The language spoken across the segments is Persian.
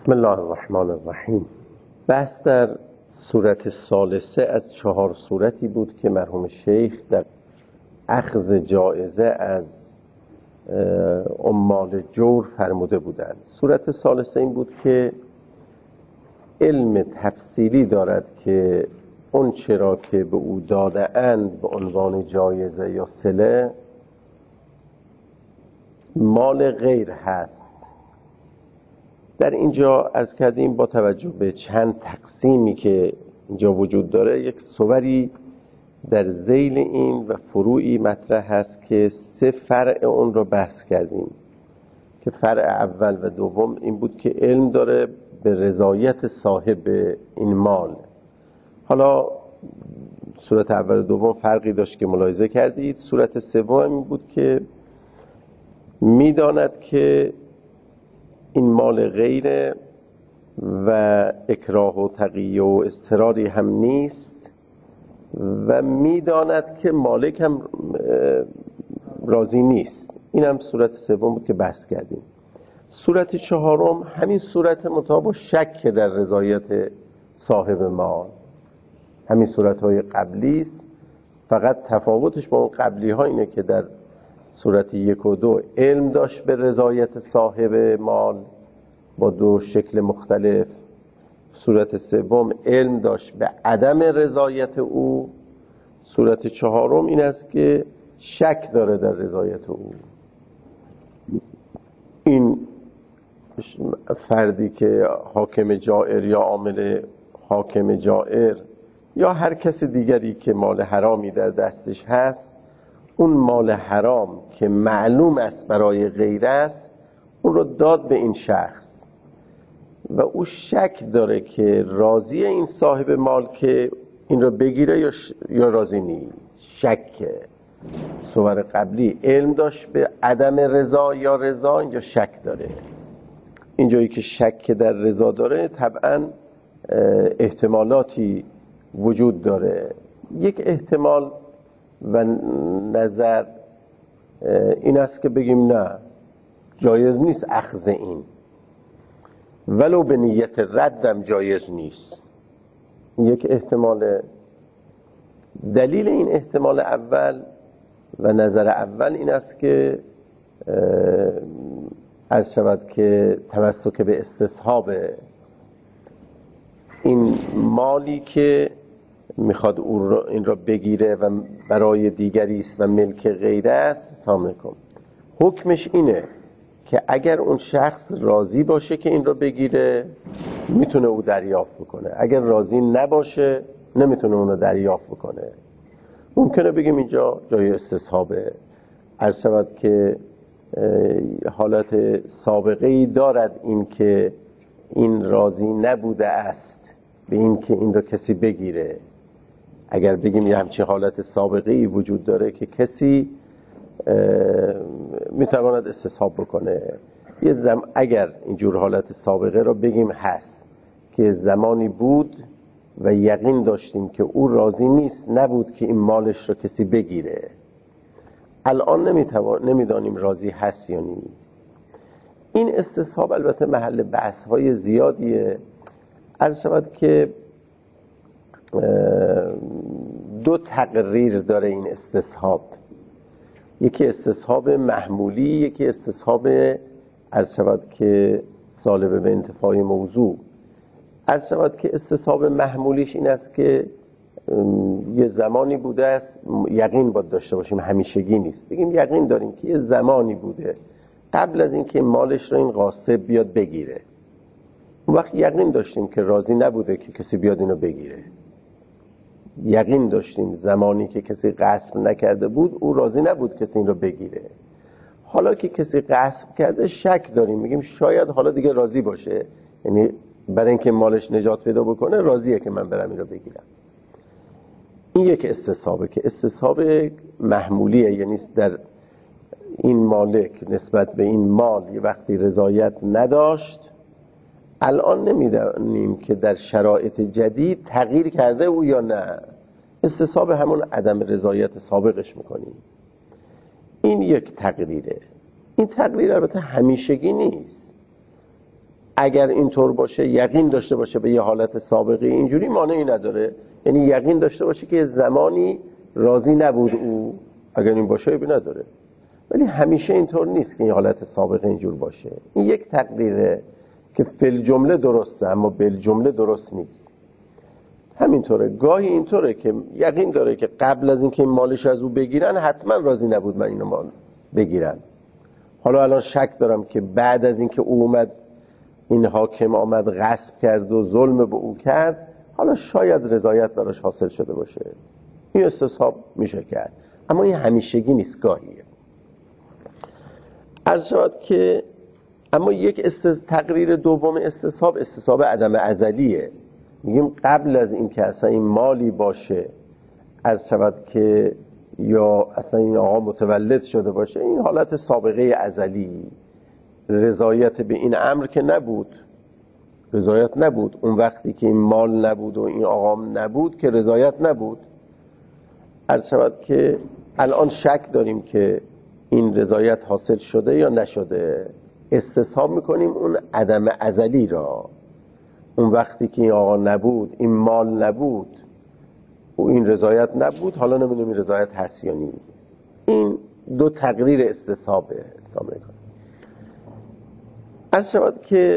بسم الله الرحمن الرحیم. بحث در صورت ثالثه از 4 صورتی بود که مرحوم شیخ در اخذ جایزه از عمال جور فرموده بودند. صورت ثالثه این بود که علم تفصیلی دارد که اون چرا که به او داده اند به عنوان جایزه یا صله مال غیر هست. در اینجا عرض کردیم با توجه به چند تقسیمی که اینجا وجود داره، یک صوری در ذیل این و فروعی مطرح هست که 3 فرع اون رو بحث کردیم که فرع اول و دوم این بود که علم داره به رضایت صاحب این مال. حالا صورت اول و دوم فرقی داشت که ملاحظه کردید. صورت سوم این بود که میداند که این مال غیره و اکراه و تقیه و اضطراری هم نیست و میداند که مالک هم راضی نیست. این هم صورت سوم بود که بحث کردیم. صورت چهارم همین صورت مطابق شک در رضایت صاحب مال، همین صورت‌های قبلی است، فقط تفاوتش با اون قبلی ها اینه که در صورت 1 و 2 علم داشت به رضایت صاحب مال با 2 شکل مختلف، صورت سوم علم داشت به عدم رضایت او، صورت چهارم این است که شک داره در رضایت او. این فردی که حاکم جائر یا عامل حاکم جائر یا هر کس دیگری که مال حرامی در دستش هست، اون مال حرام که معلوم است برای غیر است اون رو داد به این شخص و او شک داره که راضی این صاحب مال که این رو بگیره یا راضی نیست. شک. صور قبلی علم داشت به عدم رضا یا رضا، یا شک داره. اینجایی که شک در رضا داره طبعا احتمالاتی وجود داره. یک احتمال و نظر این است که بگیم نه، جایز نیست اخذ این، ولو به نیت ردم جایز نیست. یک احتمال. دلیل این احتمال اول و نظر اول این است که عرض شود که تمسک به استصحاب این مالی که میخواد این را بگیره و برای دیگری است و ملک غیره است. سلام علیکم. حکمش اینه که اگر اون شخص راضی باشه که این را بگیره میتونه او دریافت بکنه، اگر راضی نباشه نمیتونه اون رو دریافت بکنه. ممکنه بگیم اینجا جای استصحابه، عرض شود که حالت سابقه‌ای دارد این که این راضی نبوده است به این که این رو کسی بگیره. اگر بگیم یه همچین حالت سابقه‌ای وجود داره که کسی میتواند استصحاب بکنه، اگر اینجور حالت سابقه رو بگیم هست که زمانی بود و یقین داشتیم که او راضی نیست، نبود که این مالش رو کسی بگیره، الان نمیدانیم راضی هست یا نیست. این استصحاب البته محل بحث‌های زیادیه. عرض شود که 2 تقریر داره این استصحاب، یکی استصحاب محمولی، یکی استصحاب عرض شود که سالب به انتفاع موضوع. عرض شود که استصحاب محمولیش این است که یه زمانی بوده است، یقین باید داشته باشیم، همیشگی نیست. بگیم یقین داریم که یه زمانی بوده قبل از اینکه مالش رو این غاصب بیاد بگیره، اون وقت یقین داشتیم که راضی نبوده که کسی بیاد اینو بگیره. یقین داشتیم زمانی که کسی غصب نکرده بود او راضی نبود کسی این رو بگیره. حالا که کسی غصب کرده شک داریم، میگیم شاید حالا دیگه راضی باشه، یعنی برای اینکه مالش نجات پیدا بکنه راضیه که من برم این رو بگیرم. این یک استصحابه که استصحاب محمولیه، یعنی در این مالک نسبت به این مال یه وقتی رضایت نداشت، الان نمیدانیم که در شرایط جدید تغییر کرده او یا نه، استصحاب همون عدم رضایت سابقش میکنیم. این یک تقریره. این تقریر البته همیشگی نیست. اگر اینطور باشه یقین داشته باشه به یه حالت سابقه اینجوری مانعی نداره، یعنی یقین داشته باشه که زمانی راضی نبود او، اگر این باشه ایبی نداره. ولی همیشه اینطور نیست که این حالت سابقه اینجور باشه. این یک تقریره که فل جمله درسته اما بل جمله درست نیست. همینطوره گاهی اینطوره که یقین داره که قبل از اینکه این مالش از او بگیرن حتما راضی نبود من اینو مال بگیرم، حالا الان شک دارم که بعد از اینکه او اومد، این حاکم آمد غصب کرد و ظلم به او کرد، حالا شاید رضایت براش حاصل شده باشه، این استصحاب میشه کرد. اما این همیشگی نیست، گاهیه. عرض شد که اما یک تقریر دوم استصحاب عدم ازلیه. میگیم قبل از این که اصلا این مالی باشه، عرض شد که یا اصلا این آقا متولد شده باشه، این حالت سابقه ازلی، رضایت به این امر که نبود، رضایت نبود. اون وقتی که این مال نبود و این آقا نبود که رضایت نبود. عرض شود که الان شک داریم که این رضایت حاصل شده یا نشده، استصحاب میکنیم اون عدم ازلی را. اون وقتی که این آقا نبود، این مال نبود و این رضایت نبود، حالا نمیدونیم این رضایت هست یا نیست. این دو تقریر استصحابه. عرض شود که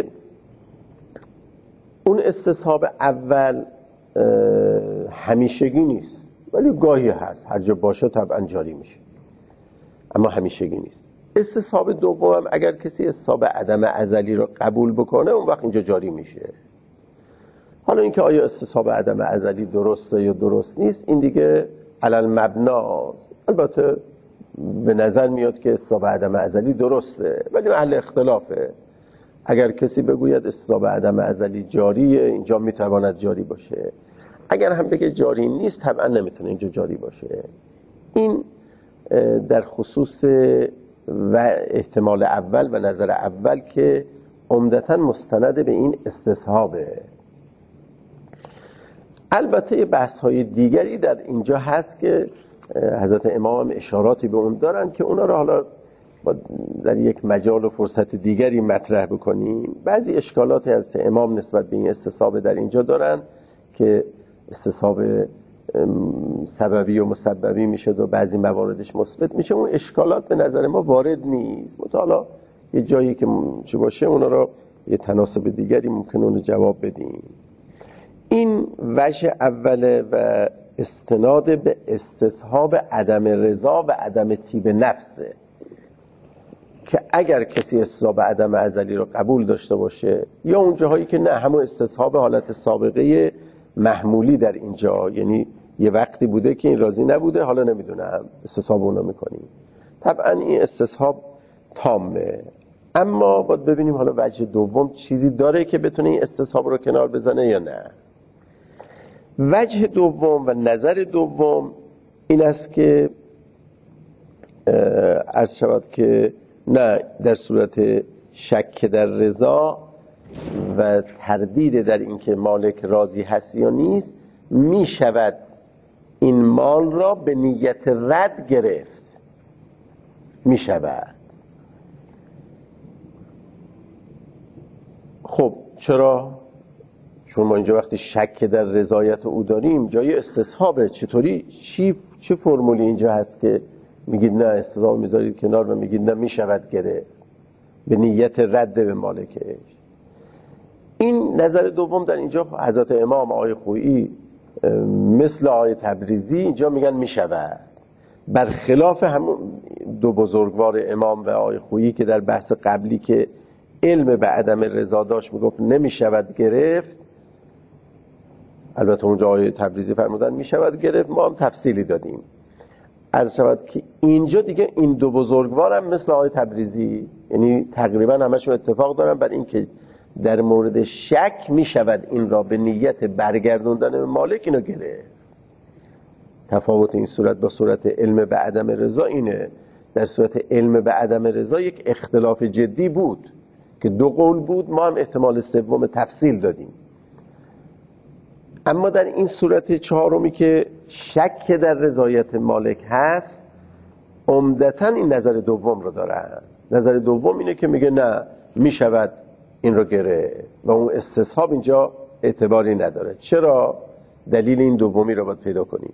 اون استصحاب اول همیشگی نیست، ولی گاهی هست، هر جا باشه طبعا جاری میشه، اما همیشگی نیست. استصحاب دوم اگر کسی استصحاب عدم ازلی رو قبول بکنه، اون وقت اینجا جاری میشه. حالا اینکه آیا استصحاب عدم ازلی درسته یا درست نیست، این دیگه علل مبناست. البته به نظر میاد که استصحاب عدم ازلی درسته، ولی محل اختلافه. اگر کسی بگوید استصحاب عدم ازلی جاریه، اینجا میتواند جاری باشه. اگر هم بگه جاری نیست، طبعا نمیتونه اینجا جاری باشه. این در خصوص و احتمال اول و نظر اول که عمدتاً مستند به این استصحابه. البته بحث‌های دیگری در اینجا هست که حضرت امام اشاراتی به اون دارن که اونا رو حالا در یک مجال و فرصت دیگری مطرح بکنیم. بعضی اشکالاتی از امام نسبت به این استصحاب در اینجا دارن که استصحاب سببی و مسببی میشه و بعضی مواردش مثبت میشه. اون اشکالات به نظر ما وارد نیست، مطالعه یه جایی که چه باشه اونا رو یه تناسب دیگری ممکن اون رو جواب بدیم. این وجه اوله و استناد به استصحاب عدم رضا و عدم طیب نفسه که اگر کسی استصحاب عدم ازلی رو قبول داشته باشه، یا اون جاهایی که نه، همون استصحاب حالت سابقه محمولی در اینجا، یعنی یه وقتی بوده که این راضی نبوده، حالا نمیدونم استصحاب اونو میکنیم، طبعا این استصحاب تامه. اما باید ببینیم حالا وجه دوم چیزی داره که بتونه این استصحاب رو کنار بزنه یا نه. وجه دوم و نظر دوم این است که عرض شود که نه، در صورت شک در رضا و تردید در اینکه مالک راضی هست یا نیست، می شود این مال را به نیت رد گرفت. می شود. خب چرا؟ چون ما اینجا وقتی شک در رضایت او داریم، جای استصحابه. چطوری؟ چه فرمولی اینجا هست که میگید نه استصحاب میذارید کنار و میگید نه میشود گرفت به نیت رد به مالکش؟ این نظر دوم در اینجا حضرت امام آقای خویی مثل آقای تبریزی اینجا میگن میشود، برخلاف همون دو بزرگوار امام و آقای خویی که در بحث قبلی که علم به عدم رضا داشت میگفت نمیشود گرفت. البته اونجا آقای تبریزی فرمودن میشود گرفت، ما هم تفصیلی دادیم. عرض شود که اینجا دیگه این دو بزرگوار هم مثل آقای تبریزی، یعنی تقریبا همشون اتفاق دارن بر این که در مورد شک میشود این را به نیت برگردوندن به مالک اینو گرفت. تفاوت این صورت با صورت علم به عدم رضا اینه. در صورت علم به عدم رضا یک اختلاف جدی بود که دو قول بود، ما هم احتمال سوم تفصیل دادیم. اما در این صورت چهارمی که شک در رضایت مالک هست، عمدتاً این نظر دوم رو دارن. نظر دوم اینه که میگه نه، میشود این رو گرفت و اون استصحاب اینجا اعتباری نداره. چرا؟ دلیل این دومی رو باید پیدا کنیم.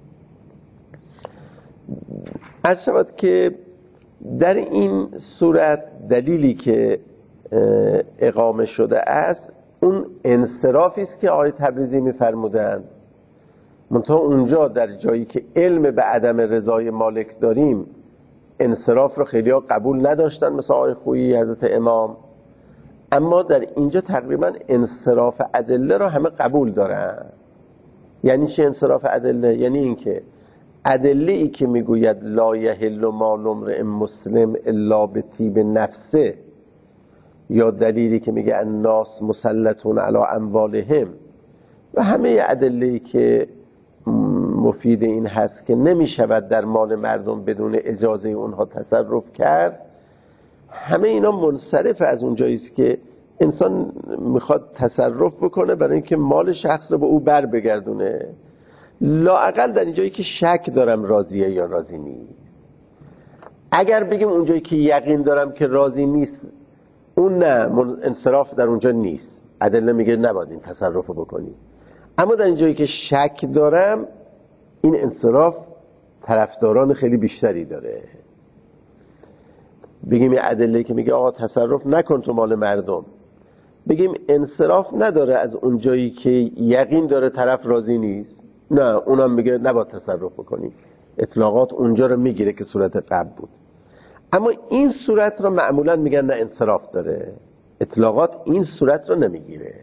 عرض شود که در این صورت دلیلی که اقامه شده است اون انصرافی است که آقای تبریزی می‌فرمودند. منتها اونجا در جایی که علم به عدم رضای مالک داریم انصراف رو خیلی ها قبول نداشتن، مثل آقای خویی حضرت امام، اما در اینجا تقریبا انصراف ادله رو همه قبول دارن. یعنی چه انصراف ادله؟ یعنی اینکه ادله ای که میگوید لا یحل مال امرئ مسلم الا بطیب نفسه، یا دلیلی که میگه الناس مسلطون علی اموالهم، و همه ادله‌ای که مفید این هست که نمیشود در مال مردم بدون اجازه اونها تصرف کرد، همه اینا منصرف از اونجایی است که انسان میخواد تصرف بکنه برای اینکه مال شخص رو به او بر بگردونه. لااقل در اینجایی که شک دارم راضیه یا راضی نیست. اگر بگیم اونجایی که یقین دارم که راضی نیست، اون نه، انصراف در اونجا نیست، ادله میگه نباید این تصرف رو بکنی. اما در اینجایی که شک دارم، این انصراف طرفداران خیلی بیشتری داره. بگیم یه ادله که میگه آقا تصرف نکن تو مال مردم، بگیم انصراف نداره از اونجایی که یقین داره طرف راضی نیست، نه، اونم میگه نباید تصرف بکنی. اطلاقات اونجا رو میگیره که صورت قبل بود. اما این صورت رو معمولا میگن نه، انصراف داره. اطلاقات این صورت رو نمیگیره.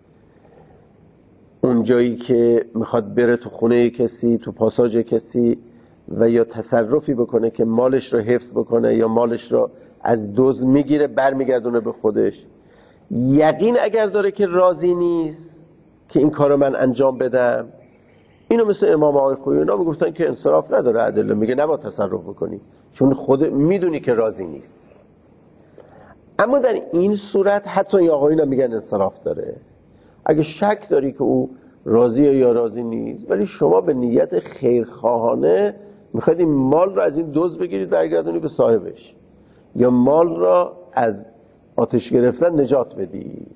اونجایی که میخواد بره تو خونه کسی، تو پاساژ کسی و یا تصرفی بکنه که مالش رو حفظ بکنه یا مالش رو از دزد میگیره برمیگردونه به خودش، یقین اگر داره که راضی نیست که این کارو من انجام بدم، اینو مثل امام آقای خویی اینا میگفتن که انصراف نداره، ادله میگه نباید تصرف بکنی چون خود میدونی که راضی نیست. اما در این صورت حتی این آقایون هم میگن انصراف داره. اگه شک داری که او راضیه یا راضی نیست، ولی شما به نیت خیرخواهانه میخواید این مال رو از این دزد بگیرید برگردونی به صاحبش، یا مال را از آتش گرفتن نجات بدی،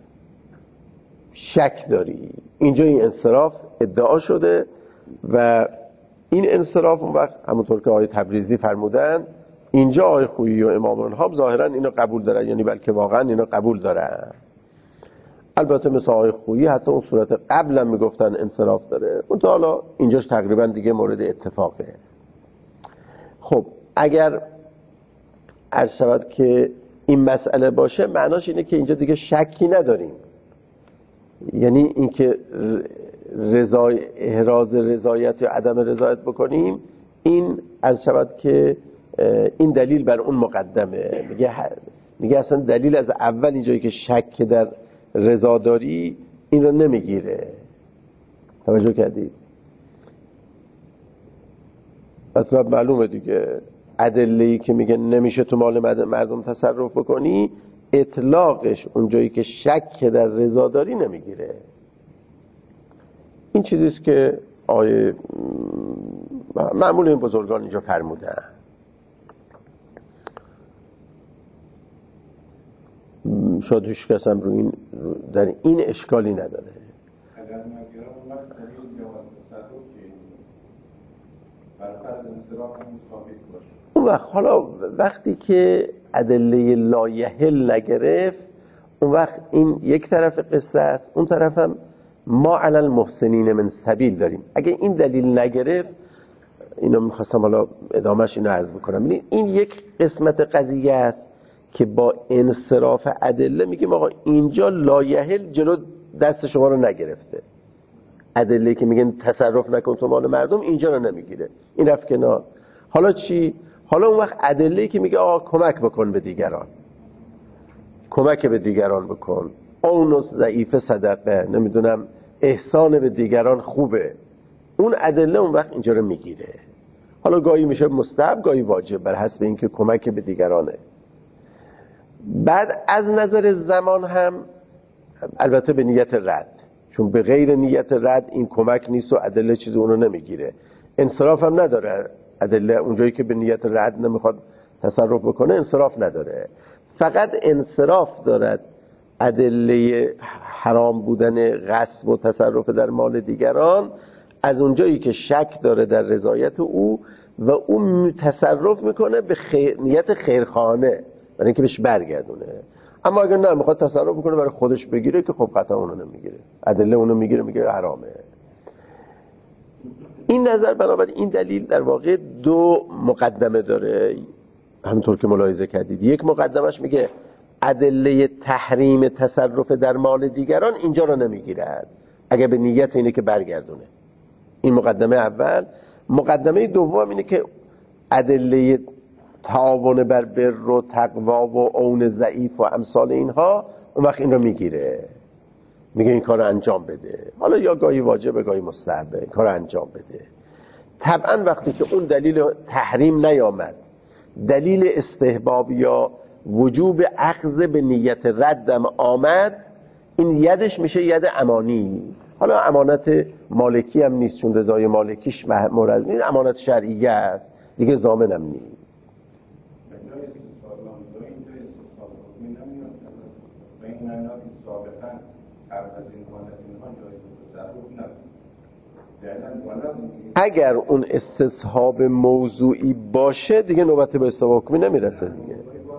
شک داری، اینجا این انصراف ادعا شده. و این انصراف اون وقت همونطور که آقای تبریزی فرمودن، اینجا آقای خویی و امام الهام ظاهرا اینو قبول دارن، یعنی بلکه واقعا اینو قبول دارن. البته مثل آقای خویی حتی اون صورت قبلا میگفتن انصراف داره، اون تا حالا اینجاش تقریبا دیگه مورد اتفاقه. خب اگر عرض شود که این مسئله باشه، معناش اینه که اینجا دیگه شکی نداریم، یعنی اینکه احراز رضایت یا عدم رضایت بکنیم، این عرض شود که این دلیل بر اون مقدمه. میگه اصلا دلیل از اول اینجایی که شک در رضاداری این رو نمیگیره. توجه کردید؟ مطلب معلومه دیگه. ادله‌ای که میگه نمیشه تو مال مردم تصرف بکنی، اطلاقش اونجایی که شک در رضاداری نمیگیره. این چیزیست که معمول این بزرگان اینجا فرمودن. شاید هیچ کس هم رو در این اشکالی نداره. اگر نگیرم اون وقت دلیل جواز تصرف که بر فرض انصراف هم ثابت باشه. اون وقت حالا وقتی که ادله لا یحل نگرفت، اون وقت این یک طرف قصه است، اون طرف هم ما علی المحسنین من سبیل داریم. اگه این دلیل نگرفت، اینو میخواستم حالا ادامهش اینو عرض بکنم، این یک قسمت قضیه است که با انصراف ادله میگیم آقا اینجا لا یحل جلو دست شما رو نگرفته. ادله که میگن تصرف نکن تو مال مردم، اینجا رو نمیگیره، این رفت کنار. حالا چی؟ حالا اون وقت ادله که میگه آقا کمک بکن به دیگران، کمک به دیگران بکن، اون ضعیف صدقه، نمیدونم احسان به دیگران خوبه، اون ادله اون وقت اینجا رو میگیره. حالا گاهی میشه مستحب، گاهی واجب، بر حسب اینکه کمک به دیگرانه. بعد از نظر زمان هم البته به نیت رد، چون به غیر نیت رد این کمک نیست و ادله چیزی اونو نمیگیره. انصراف هم نداره ادله، اونجایی که به نیت رد نمیخواد تصرف بکنه انصراف نداره. فقط انصراف دارد ادله حرام بودن غصب و تصرف در مال دیگران از اونجایی که شک داره در رضایت او و او تصرف میکنه به نیت خیرخواهانه برای اینکه بهش برگردونه. اما اگر نه میخواد تصرف بکنه برای خودش بگیره که خب قطعا اونو نمیگیره، ادله اونو میگیره میگه حرامه. این نظر بنابراین این دلیل در واقع دو مقدمه داره همونطور که ملاحظه کردید. یک مقدمش میگه ادله تحریم تصرف در مال دیگران اینجا رو نمیگیرد اگر به نیت اینه که برگردونه. این مقدمه اول. مقدمه دوم اینه که ادله تعاون بر بر و تقوا و عون ضعیف و امثال اینها اون وقت این رو میگیره، میگه این کار رو انجام بده، حالا یا گاهی واجبه گاهی مستحبه، این کار رو انجام بده. طبعا وقتی که اون دلیل تحریم نیامد، دلیل استحباب یا وجوب اخذ به نیت ردم آمد، این یدش میشه ید امانی. حالا امانت مالکی هم نیست چون رضای مالکیش مورد نیست، امانت شرعیه است دیگه، ضامنم نیست. اگر اون استصحاب موضوعی باشه دیگه نوبت به استصحاب حکمی نمیرسه دیگه.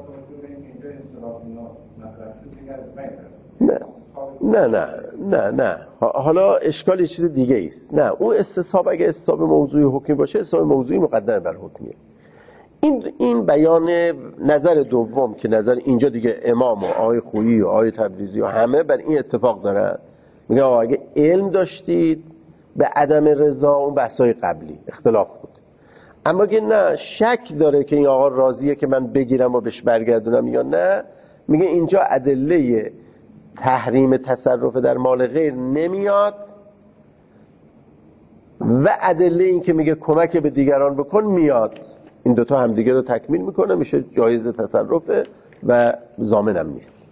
نه حالا اشکال یه چیز دیگه ایست. نه اون استصحاب اگه استصحاب موضوعی حکمی باشه، استصحاب موضوعی مقدم بر حکمیه. این بیان نظر دوم که نظر اینجا دیگه امام و آقای خویی و آقای تبریزی و همه بر این اتفاق دارن، میگه آقا اگه علم داشتید به عدم رضا اون بحثای قبلی اختلاف بود، اما اگه نه شک داره که این آقا راضیه که من بگیرم و بهش برگردونم یا نه، میگه اینجا ادله تحریم تصرف در مال غیر نمیاد و ادله این که میگه کمک به دیگران بکن میاد. این دوتا همدیگه رو تکمیل میکنه، میشه جایز تصرفه و ضامنم نیست.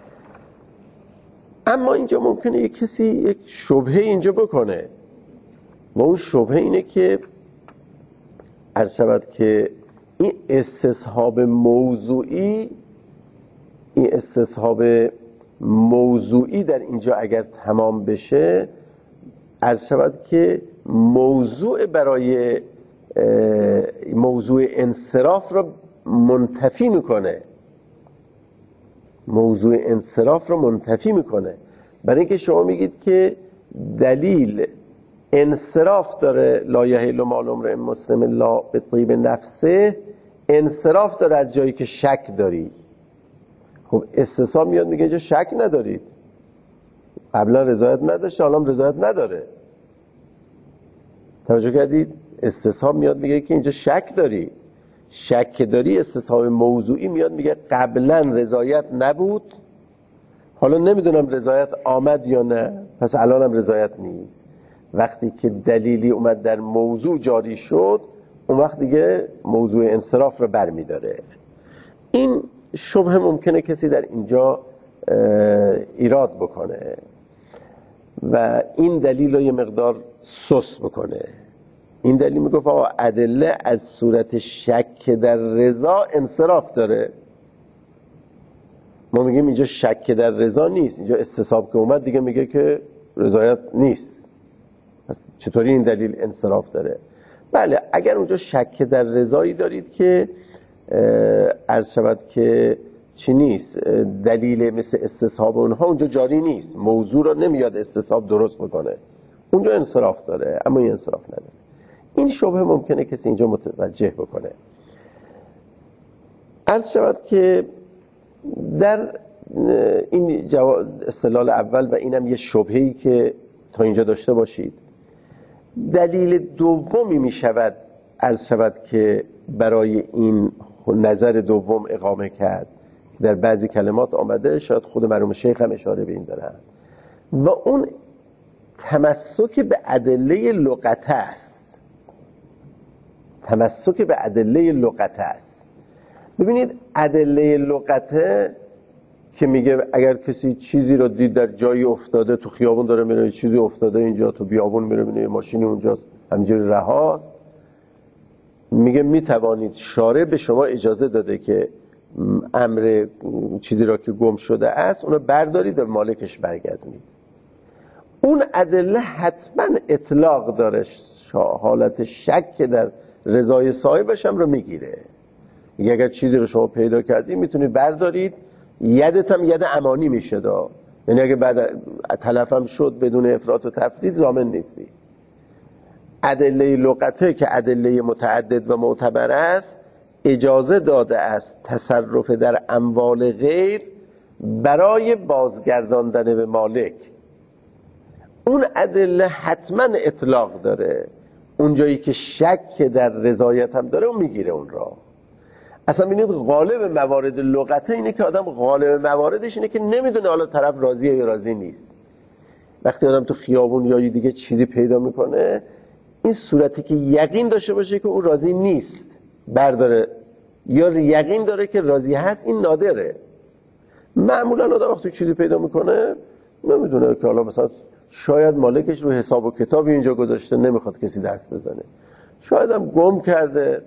اما اینجا ممکنه یک کسی یک شبهه اینجا بکنه و اون شبهه اینه که عرض شود که این استصحاب موضوعی در اینجا اگر تمام بشه، عرض شود که موضوع برای موضوع انصراف را منتفی میکنه. برای اینکه شما میگید که دلیل انصراف داره، لا یحل مال امرئ مسلم الا بطیب نفسه، انصراف داره از جایی که شک داری. خب استصحاب میاد میگه اینجا شک ندارید، قبلا رضایت نداشته حالا هم رضایت نداره. توجه کردید؟ استصحاب میاد میگه که اینجا شک داری. استصحاب موضوعی میاد میگه قبلا رضایت نبود، حالا نمیدونم رضایت آمد یا نه، پس الان هم رضایت نیست. وقتی که دلیلی اومد در موضوع جاری شد، اون وقت دیگه موضوع انصراف رو برمیداره. این شبهه ممکنه کسی در اینجا ایراد بکنه و این دلیل رو یه مقدار سوس بکنه. این دلیل میگفت آقا ادله از صورت شک در رضا انصراف داره. ما میگیم اینجا شک در رضا نیست، اینجا استصحاب که اومد دیگه میگه که رضایت نیست. پس چطوری این دلیل انصراف داره؟ بله اگر اونجا شک در رضایی دارید که عرض شود که چی نیست، دلیل مثل استصحاب اونها اونجا جاری نیست، موضوع رو نمیاد استصحاب درست بکنه، اونجا انصراف داره اما این انصراف نداره. این شبهه ممکنه کسی اینجا متوجه بکنه. عرض شود که در این استدلال اول و اینم یه شبهه‌ای که تا اینجا داشته باشید، دلیل دومی می شود عرض شود که برای این نظر دوم اقامه کرد که در بعضی کلمات آمده، شاید خود مرحوم شیخ هم اشاره به این دارن، و اون تمسک به ادله لغته است. ببینید ادله لغته که میگه اگر کسی چیزی رو دید در جایی افتاده، تو خیابون داره میره، چیزی افتاده اینجا تو بیابون میره میبینه ماشینی اونجاست همینجوری رهاست، میگه میتوانید، شارع به شما اجازه داده که امر چیزی را که گم شده است اونو بردارید و مالکش برگردونید. اون ادله حتما اطلاق داره، حالت شک که در رضای صاحبش هم رو میگیره. اگر چیزی رو شما پیدا کردید میتونید بردارید، یدت هم ید امانی میشه دا، یعنی اگه بعد تلف هم شد بدون افراط و تفرید ضامن نیستی. ادله لغته که ادله متعدد و معتبر است اجازه داده است تصرف در اموال غیر برای بازگرداندن به مالک. اون ادله حتما اطلاق داره، اون جایی که شک در رضایت هم داره اون میگیره اون را. اصلا ببینید غالب موارد لغته اینه که آدم غالب مواردش اینه که نمیدونه حالا طرف راضیه یا راضی نیست. وقتی آدم تو خیابون یا دیگه چیزی پیدا میکنه، این صورتی که یقین داشته باشه که او راضی نیست برداره یا یقین داره که راضی هست، این نادره. معمولا آدم وقتی چیزی پیدا میکنه نمیدونه که حالا مثلا شاید مالکش رو حساب و کتابی اینجا گذاشته، نمیخواد کسی دست بزنه، شاید هم گم کرده،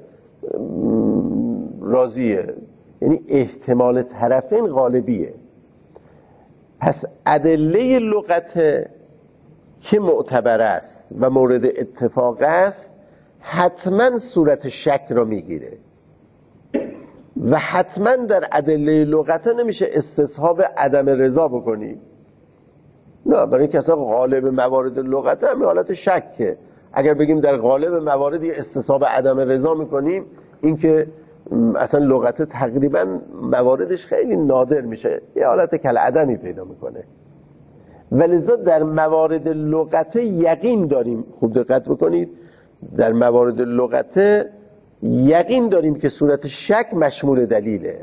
راضیه. یعنی احتمال طرفین غالبیه. پس ادله لغته که معتبر است و مورد اتفاق است حتما صورت شک را میگیره و حتما در ادله لغته نمیشه استصحاب عدم رضا بکنی. نه، برای اینکه اصلا غالب موارد لغته همین حالت شکه. اگر بگیم در غالب مواردی استصحاب عدم رضا میکنیم، این که اصلا لغته تقریبا مواردش خیلی نادر میشه، یه حالت کل عدمی پیدا میکنه. ولذا در موارد لغته یقین داریم، خوب دقت بکنید، در موارد لغته یقین داریم که صورت شک مشمول دلیله.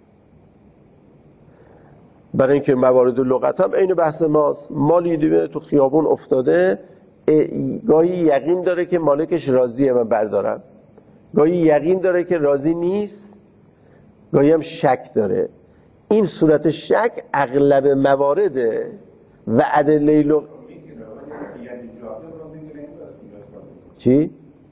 برای اینکه موارد لغت هم عین بحث ماست. مالی دیگه تو خیابون افتاده، گاهی یقین داره که مالکش راضیه من بردارم، گاهی یقین داره که راضی نیست، گاهی هم شک داره. این صورت شک اغلب موارده و ادله لغت چی؟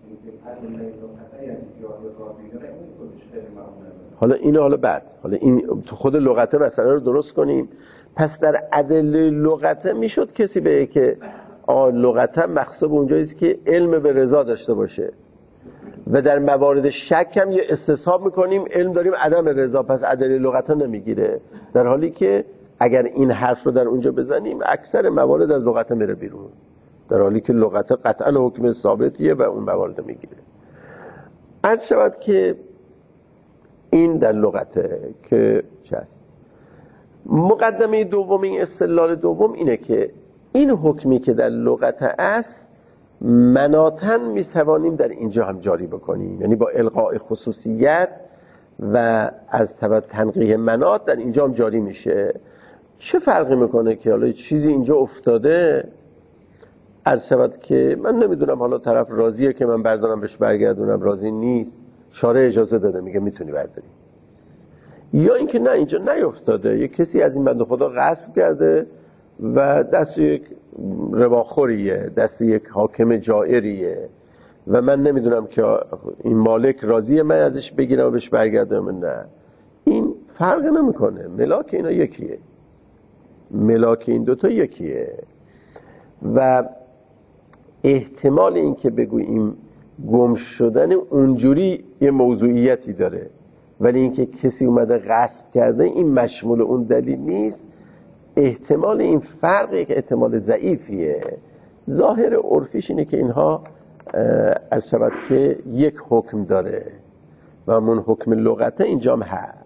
حالا بعد این تو خود لغته مسئله رو درست کنیم. پس در ادله لغته میشد کسی بگه که لغته مقصود اونجاییست که علم به رضا داشته باشه و در موارد شک هم یه استصحاب میکنیم علم داریم عدم رضا، پس ادله لغته نمیگیره. در حالی که اگر این حرف رو در اونجا بزنیم اکثر موارد از لغته میره بیرون، در حالی که لغته قطعا حکم ثابتیه و اون موارد میگیره. عرض شود که این در لغته که چه است. مقدمه دوم، این استدلال دوم اینه که این حکمی که در لغته است مناطن میتوانیم در اینجا هم جاری بکنیم، یعنی با الغاء خصوصیت و از طرف تنقیح مناط در اینجا هم جاری میشه. چه فرقی میکنه که حالا چیزی اینجا افتاده، عرض شود که من نمیدونم حالا طرف راضیه که من بردارم بهش برگردونم، راضی نیست، شارع اجازه داده میگه میتونی برداری. یا اینکه نه اینجا نیفتاده، یک کسی از این بنده خدا غصب کرده و دست یک رباخوریه، دست یک حاکم جائریه و من نمیدونم که این مالک راضیه من ازش بگیرم و بهش برگردم. نه، این فرق نمیکنه، ملاک اینا یکیه، ملاک این دوتا یکیه. و احتمال این که بگوییم گم شدن اونجوری یه موضوعیتی داره، ولی اینکه کسی اومده غصب کرده این مشمول اون دلیل نیست. احتمال این فرقی که احتمال ضعیفیه. ظاهر عرفیش اینه که اینها از شود که یک حکم داره و همون حکم لغته اینجا هم هست.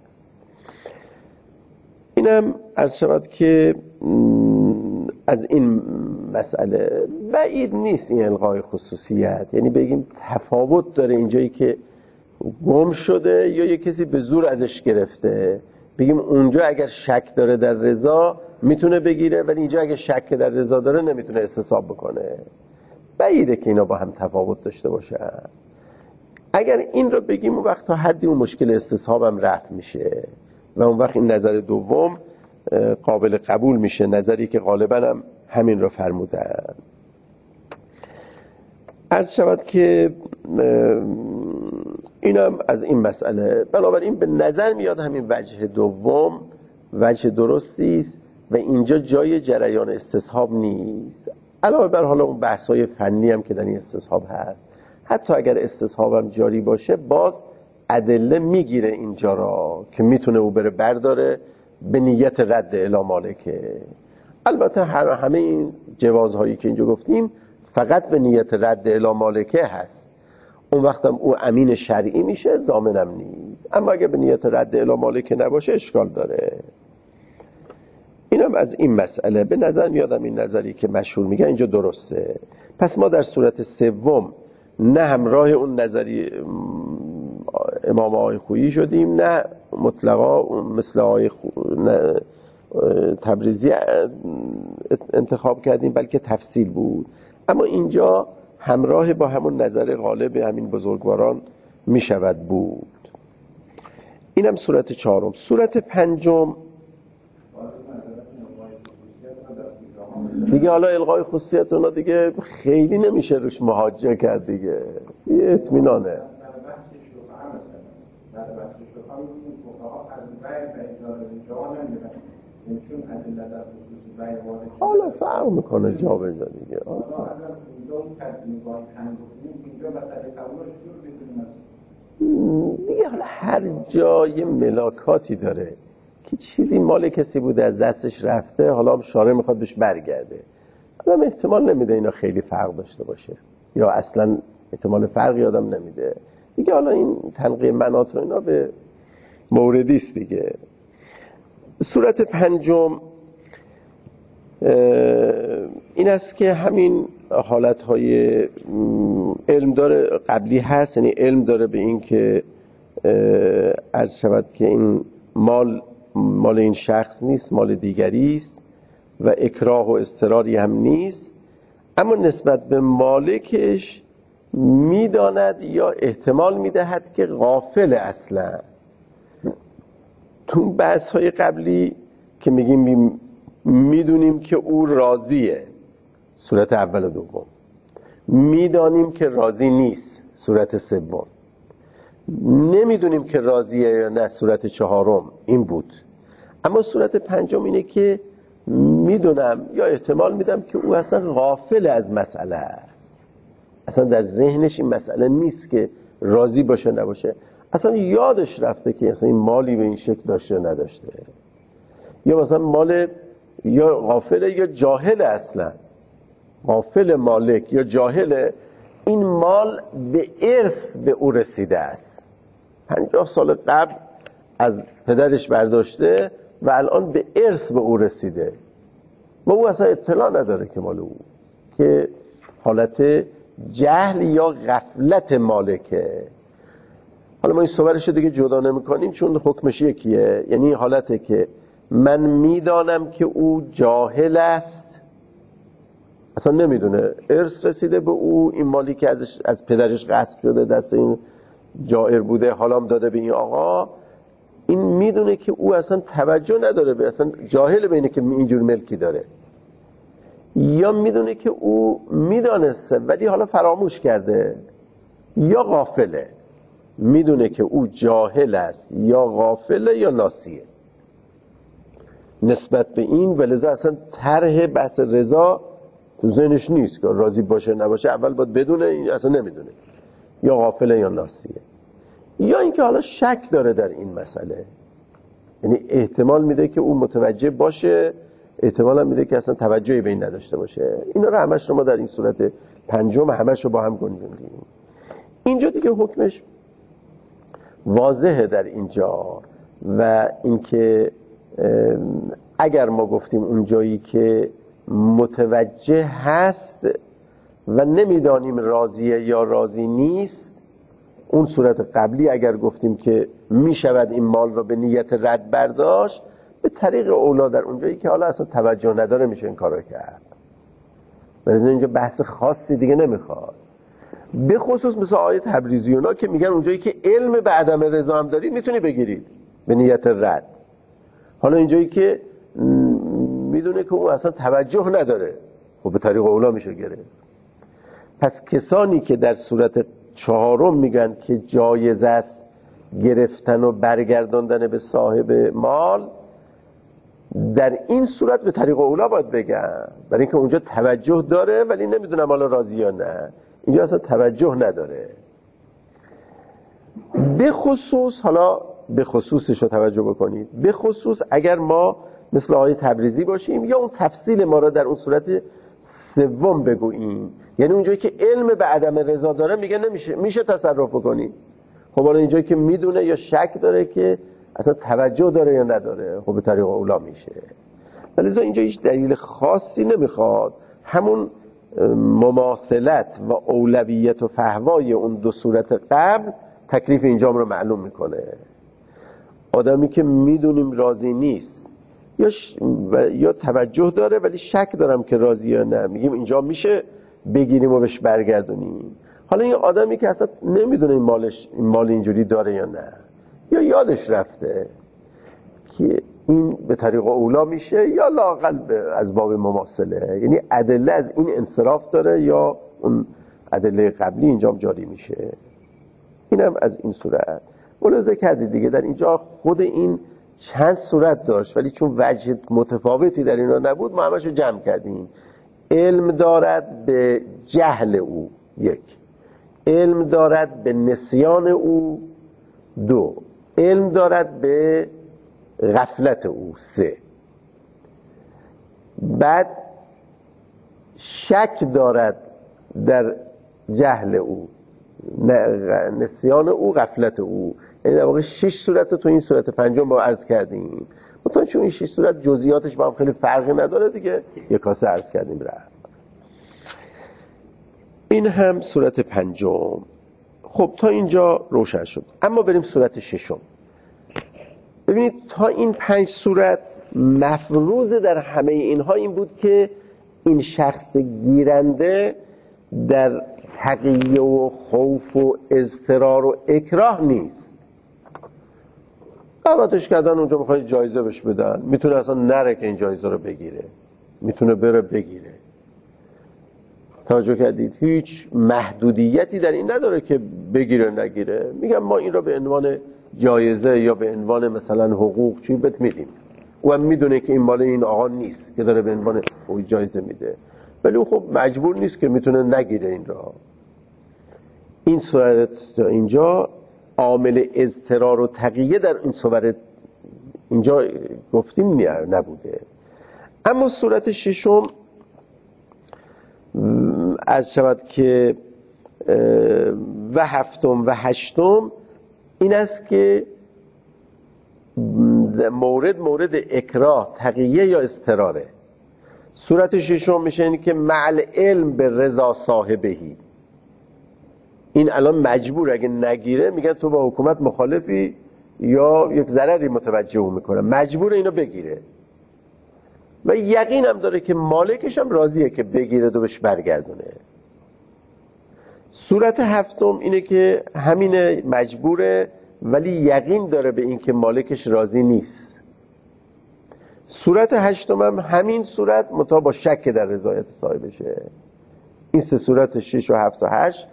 اینم از شود که از این مسئله بعید نیست این الغای خصوصیت، یعنی بگیم تفاوت داره اینجایی که گم شده یا یک کسی به زور ازش گرفته، بگیم اونجا اگر شک داره در رضا میتونه بگیره، ولی اینجا اگر شک در رضا داره نمیتونه استصحاب بکنه. بعیده که اینا با هم تفاوت داشته باشه. اگر این رو بگیم اون وقت تا حدی اون مشکل استصحاب هم رفع میشه و اون وقت این نظر دوم قابل قبول میشه، نظری که غالبا هم همین رو فرمودن. عرض شود که اینم از این مسئله. بنابراین به نظر میاد همین وجه دوم وجه درستی است و اینجا جای جریان استصحاب نیست. علاوه بر حالا اون بحث‌های فنی هم که در این استصحاب هست، حتی اگر استصحاب هم جاری باشه باز ادله میگیره اینجا را که میتونه او بره برداره به نیت رد الی مالکه. البته همه این جوازهایی که اینجا گفتیم فقط به نیت رد الی مالکه هست، اون وقتم او امین شرعی میشه، ضامنم نیست. اما اگه به نیت رد الی مالکه نباشه اشکال داره. اینم از این مسئله. به نظر میادم این نظری که مشهور میگه اینجا درسته. پس ما در صورت سوم نه همراه اون نظری امام آقای خویی شدیم، نه مطلقا مثل آقای تبریزی انتخاب کردیم، بلکه تفصیل بود. اما اینجا همراه با همون نظر غالب همین بزرگواران میشود بود. اینم صورت چهارم. صورت پنجم دیگه حالا الغای خصوصیت اونا دیگه خیلی نمیشه روش محاجه کرد دیگه، یه اطمینانه. حالا فرق میکنه جا به جا دیگه. دیگه حالا هر جای ملاکاتی داره که چیزی مال کسی بوده از دستش رفته، حالا شارع میخواد بهش برگرده. آدم احتمال نمیده اینا خیلی فرق داشته باشه، یا اصلا احتمال فرقی آدم نمیده دیگه. حالا این تنقیه مناط و اینا به موردی است دیگه. صورت پنجم این است که همین حالتهای علم داره قبلی هست، یعنی علم داره به این که عرض شود که این مال این شخص نیست، مال دیگری است و اکراه و اضطراری هم نیست، اما نسبت به مالکش میداند یا احتمال میدهد که غافل اصلا. تو بحث های قبلی که میگیم میدونیم که او راضیه، صورت اول و دوم، میدانیم که راضی نیست، صورت سوم، نمیدونیم که راضیه یا نه، صورت چهارم این بود. اما صورت پنجم اینه که میدونم یا احتمال میدم که او اصلا غافل از مسئله است، اصلا در ذهنش این مسئله نیست که راضی باشه نباشه، اصلا یادش رفته که اصلا این مالی به این شکل داشته نداشته، یا مثلا مال یا غافله یا جاهله، اصلا غافل مالک یا جاهل این مال به ارث به او رسیده است، 50 سال قبل از پدرش برداشته و الان به ارث به او رسیده و او اصلا اطلاع نداره که مال او، که حالت جهل یا غفلت مالکه. حالا ما این صورتش دیگه جدا نمی کنیم چون حکمش یکیه، یعنی حالته که من میدانم که او جاهل است، اصلا نمیدونه، ارث رسیده به او، این مالی که از پدرش غصب شده دست این جائر بوده، حالا هم داده به این آقا، این میدونه که او اصلا توجه نداره به، اصلا جاهل به اینه که اینجور ملکی داره، یا میدونه که او میدانسته ولی حالا فراموش کرده، یا غافله، میدونه که او جاهل است یا غافله یا ناسیه نسبت به این، ولذا اصلا طرح بحث رضا تو ذهنش نیست که راضی باشه نباشه، اول باید بدونه، این اصلا نمیدونه، یا غافله یا ناسیه. یا اینکه حالا شک داره در این مسئله، یعنی احتمال میده که او متوجه باشه، احتمال هم میده که اصلا توجهی به این نداشته باشه. اینا رو همش رو ما در این صورت پنجم همش رو با هم گنجوندیم. اینجا دیگه حکمش واضحه در اینجا، و اینکه اگر ما گفتیم اون جایی که متوجه هست و نمیدانیم راضیه یا راضی نیست، اون صورت قبلی اگر گفتیم که میشود این مال رو به نیت رد برداشت، به طریق اولا در اونجایی که حالا اصلا توجه نداره میشه این کارو کرد. برای اینجا بحث خاصی دیگه نمیخواد، به خصوص مثل آیت تبریزیونا که میگن اونجایی که علم به عدم رضا هم دارید میتونی بگیرید به نیت رد. حالا اینجایی که میدونه که اون اصلا توجه نداره، خب به طریق اولا میشه گرفت. پس کسانی که در صورت چهارم میگن که جایز است گرفتن و برگرداندن به صاحب مال، در این صورت به طریق اولا باید بگم، برای اینکه اونجا توجه داره ولی نمیدونم حالا راضی یا نه. اینجا اصلا توجه نداره. به خصوص، حالا به خصوصش رو توجه بکنید، به خصوص اگر ما مثل آقای تبریزی باشیم یا اون تفصیل ما را در اون صورت سوم بگوییم، یعنی اونجایی که علم به عدم رضا داره میگه نمیشه، میشه تصرف بکنی. خب حالا اینجایی که میدونه یا شک داره که اصلا توجه داره یا نداره، خب به طریق اولا میشه. ولی اینجا هیچ دلیل خاصی نمیخواد، همون مماثلت و اولویت و فهوای اون دو صورت قبل تکلیف اینجام رو معلوم میکنه. آدمی که میدونیم راضی نیست یا توجه داره ولی شک دارم که راضی یا نه، میگیم اینجا میشه بگیریم و بهش برگردونیم. حالا این آدمی که اصلا نمیدونه این مال اینجوری داره یا نه، یا یادش رفته که این به طریق اولا میشه، یا لااقل از باب مماثله، یعنی ادله از این انصراف داره یا اون ادله قبلی اینجا جاری میشه. اینم از این صورت ملاحظه کردید دیگه. در اینجا خود این چند صورت داشت ولی چون وجه متفاوتی در اینا نبود ما همشو جمع کردیم. علم دارد به جهل او، یک. علم دارد به نسیان او، دو. علم دارد به غفلت او، سه. بعد شک دارد در جهل او، نسیان او، غفلت او. یعنی در واقع 6 صورت رو تو این صورت پنجم با عرض کردیم. مثلا چون این 6 صورت جزئیاتش با هم خیلی فرقی نداره دیگه، یک کاسه عرض کردیم رفت. این هم صورت پنجم. خب تا اینجا روشن شد. اما بریم صورت ششم. ببینید تا این 5 صورت مفروض در همه اینها این بود که این شخص گیرنده در تقیه و خوف و اضطرار و اکراه نیست. دعوتش کردن اونجا میخواد جایزه بهش بدن، میتونه اصلا نره که این جایزه رو بگیره، میتونه بره بگیره. توجه کردید؟ هیچ محدودیتی در این نداره که بگیره نگیره. میگم ما این رو به عنوان جایزه یا به عنوان مثلا حقوق چی بهت میدیم، او هم میدونه که این مال این آقا نیست که داره به عنوان جایزه میده، ولی او خب مجبور نیست که میتونه نگیره این را. این صورت اینجا عامل اضطرار و تقیه در این صورت اینجا گفتیم نبوده. اما صورت ششم عرض شود که و هفتم و هشتم این است که مورد اکراه، تقیه یا اضطراره. صورت ششم میشه این که معل علم به رضا صاحبهی، این الان مجبور اگه نگیره میگن تو با حکومت مخالفی یا یک ضرری متوجه میکنه، مجبور اینو بگیره و یقین هم داره که مالکش هم راضیه که بگیره و بهش برگردونه. صورت هفتم اینه که همینه، مجبوره ولی یقین داره به این که مالکش راضی نیست. صورت هشتم هم همین صورت متا با شک در رضایت صاحبشه. این سه صورت 6 و 7 و 8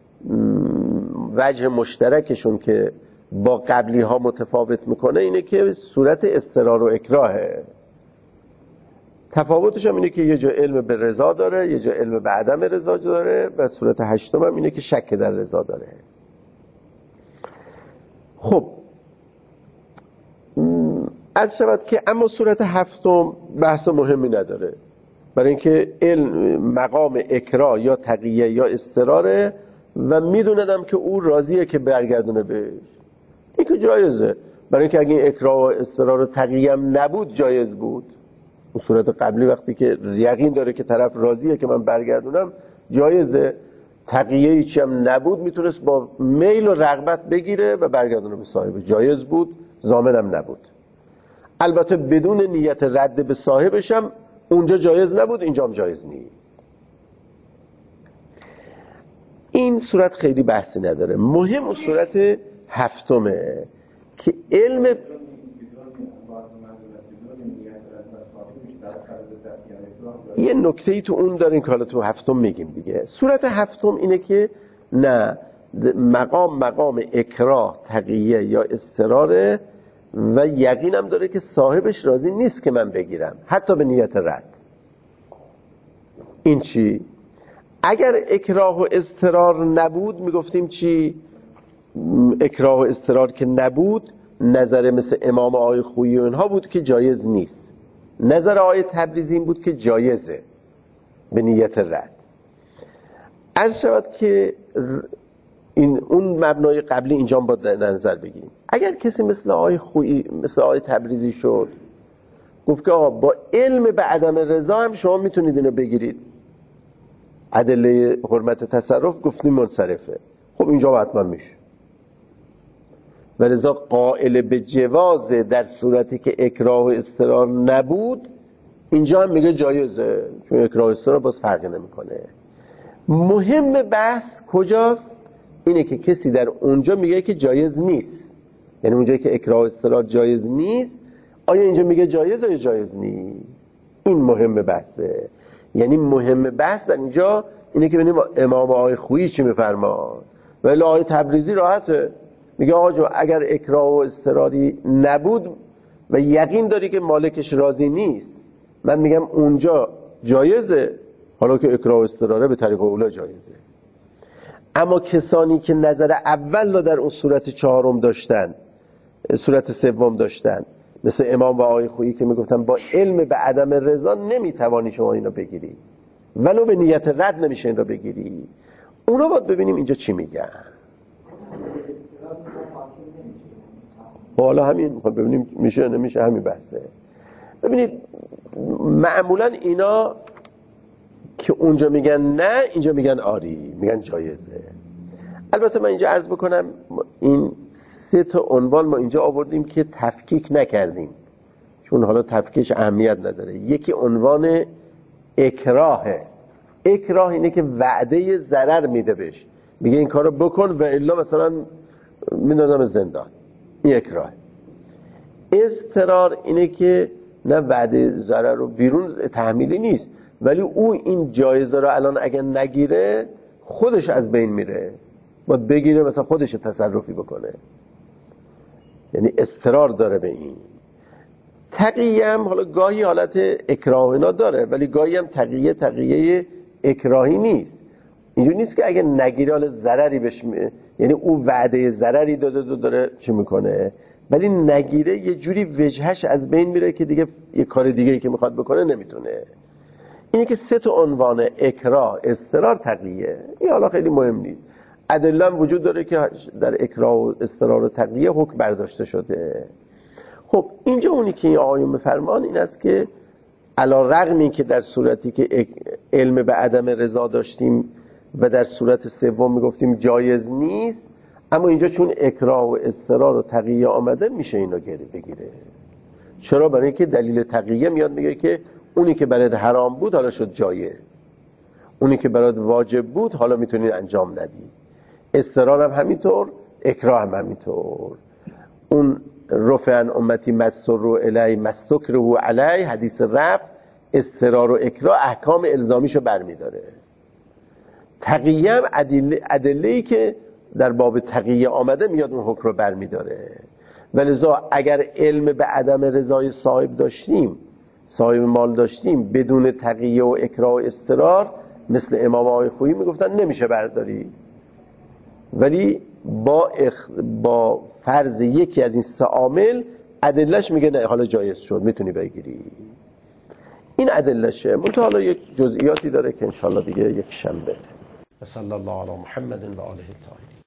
وجه مشترکشون که با قبلی ها متفاوت میکنه اینه که صورت اضطرار و اکراهه. تفاوتش هم اینه که یه جا علم به رضا داره، یه جا علم به عدم رضا داره، و صورت هشتم هم اینه که شک در رضا داره. خب عرض شود که اما صورت هفتم بحث مهمی نداره، برای اینکه علم مقام اکراه یا تقیه یا اضطراره و میدوندم که او راضیه که برگردونه بهش، این که جایزه. برای اینکه اگه این اکراه و اضطرار و تقیه هم نبود جایز بود. اون صورت قبلی وقتی که یقین داره که طرف راضیه که من برگردونم جایزه، تقیه هیچی هم نبود میتونست با میل و رغبت بگیره و برگردونه به صاحب، جایز بود، ضامن هم نبود. البته بدون نیت رد به صاحبش هم اونجا جایز نبود، اینجا هم جایز نیست. این صورت خیلی بحثی نداره. مهم اون صورت هفتمه که علم یه نکته‌ای تو اون داریم که حالا تو هفتم میگیم دیگه. صورت هفتم اینه که نه، مقام اکراه، تقیه یا اضطراره و یقینم داره که صاحبش راضی نیست که من بگیرم، حتی به نیت رد. این چی؟ اگر اکراه و اضطرار نبود میگفتیم چی؟ اکراه و اضطرار که نبود، نظر مثل امام آقای خویی و اینها بود که جایز نیست. نظر آقای تبریزی این بود که جایزه به نیت رد. عرض شود که اون مبنای قبلی اینجا با در نظر بگیریم. اگر کسی مثل آقای خویی، مثل آقای تبریزی شد، گفت که آقا با علم به عدم رضا هم شما میتونید اینو بگیرید، ادله حرمت تصرف گفتیم منصرفه، خب اینجا حتما میشه. ولذا قائل به جواز در صورتی که اکراه و اضطرار نبود، اینجا هم میگه جایزه، چون اکراه و اضطرار باز فرقی نمیکنه. مهم بحث کجاست؟ اینه که کسی در اونجا میگه که جایز نیست، یعنی اونجایی که اکراه و اضطرار جایز نیست، آیا اینجا میگه جایز یا جایز نیست؟ این مهم بحثه. یعنی مهم بحث در اینجا اینه که ببینیم امام آقای خویی چی میفرماد. ولی آقای تبریزی راحته، میگه آقا جو اگر اکراه و اضطراری نبود و یقین داری که مالکش راضی نیست، من میگم اونجا جایزه، حالا که اکراه و اضطراره به طریق اولا جایزه. اما کسانی که نظر اول رو در اون صورت چهارم داشتن، صورت سوم داشتن، مثل امام و آقای خویی که میگفتن با علم به عدم رضا نمیتوانی شما اینو بگیری، ولو به نیت رد نمیشه این رو بگیری، اونا باید ببینیم اینجا چی میگن. حالا همین ببینیم میشه یا نمیشه، همین بحثه. ببینید معمولا اینا که اونجا میگن نه، اینجا میگن آری، میگن جایزه. البته من اینجا عرض بکنم این 3 تا عنوان ما اینجا آوردیم که تفکیک نکردیم، چون حالا تفکیکش اهمیت نداره. یکی عنوان اکراهه. اکراه اینه که وعده ضرر میده بهش، میگه این کارو بکن و الا مثلا میندازم زندان، این اکراه. اضطرار اینه که نه وعده ضرر رو بیرون تحمیلی نیست، ولی او این جایزه رو الان اگه نگیره خودش از بین میره، باید بگیره مثلا خودش تصرفی بکنه، یعنی اضطرار داره به این. تقیه هم حالا گاهی حالت اکراه اینا داره، ولی گاهی هم تقیه اکراهی نیست. اینجوری نیست که اگه نگیره حالا ضرری بهش یعنی او وعده ضرری داره چی میکنه، ولی نگیره یه جوری وجهش از بین میره که دیگه یه کار دیگه‌ای که میخواد بکنه نمیتونه. اینه که 3 تا عنوان اکراه، اضطرار، تقیه. این حالا خیلی مهم نیست. ادله هم وجود داره که در اکراه و اضطرار و تقیه حکم برداشته شده. خب اینجا اونی که این آقایون میفرمان این است که علی رغمی که در صورتی که علم به عدم رضا داشتیم و در صورت سوم میگفتیم جایز نیست، اما اینجا چون اکراه و اضطرار و تقیه آمده میشه اینو بگیره. چرا؟ برای اینکه دلیل تقیه میاد میگه که اونی که برات حرام بود حالا شد جایز، اونی که برات واجب بود حالا میتونی انجام ندی. اضطرار هم همینطور، اکراه هم همینطور. اون رفع عن امتی مستر الی مستکره علی، حدیث رفع، اضطرار و اکراه احکام الزامیشو برمیداره. تقیه هم ادله‌ای که در باب تقیه آمده میاد اون حکم رو برمیداره. ولذا اگر علم به عدم رضای صاحب داشتیم، صاحب مال داشتیم، بدون تقیه و اکراه و اضطرار، مثل امام آقای خویی میگفتن نمیشه برداری، ولی با فرض یکی از این 3 عامل ادلهش میگه نه حالا جایز شد میتونی بگیری. این ادلهشه. منتها حالا یک جزئیاتی داره که انشالله دیگه یک شنبه. صلی الله علی محمد و آله الطاهرین.